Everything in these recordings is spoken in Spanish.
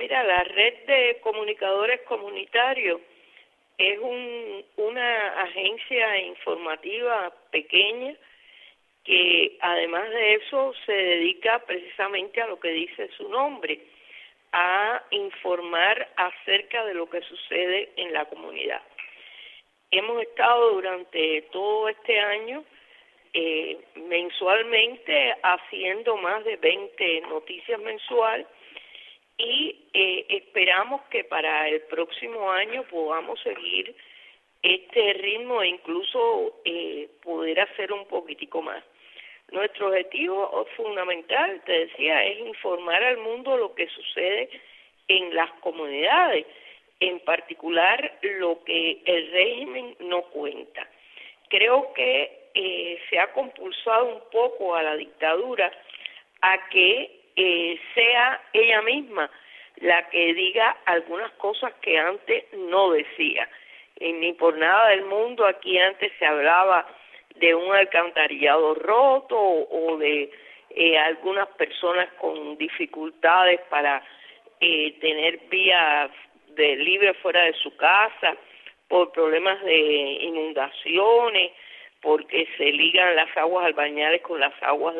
Mira, la red de comunicadores comunitarios es una agencia informativa pequeña que además de eso se dedica precisamente a lo que dice su nombre, a informar acerca de lo que sucede en la comunidad. Hemos estado durante todo este año mensualmente haciendo más de 20 noticias mensuales y esperamos que para el próximo año podamos seguir este ritmo e incluso poder hacer un poquitico más. Nuestro objetivo fundamental, te decía, es informar al mundo lo que sucede en las comunidades, en particular lo que el régimen no cuenta. Creo que se ha compulsado un poco a la dictadura a que sea ella misma la que diga algunas cosas que antes no decía. Ni por nada del mundo aquí antes se hablaba de un alcantarillado roto o de algunas personas con dificultades para tener vías de libre fuera de su casa por problemas de inundaciones, porque se ligan las aguas albañales con las aguas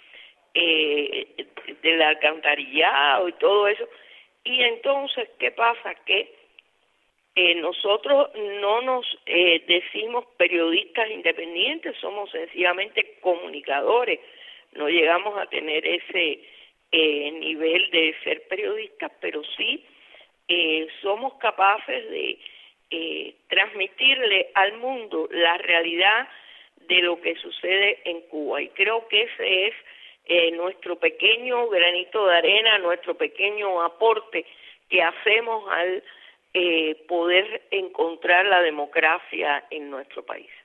del alcantarillado y todo eso. Y entonces, ¿qué pasa? Que nosotros no nos decimos periodistas independientes, somos sencillamente comunicadores, no llegamos a tener ese nivel de ser periodistas, pero sí somos capaces de transmitirle al mundo la realidad de lo que sucede en Cuba, y creo que ese es nuestro pequeño granito de arena, nuestro pequeño aporte que hacemos al poder encontrar la democracia en nuestro país.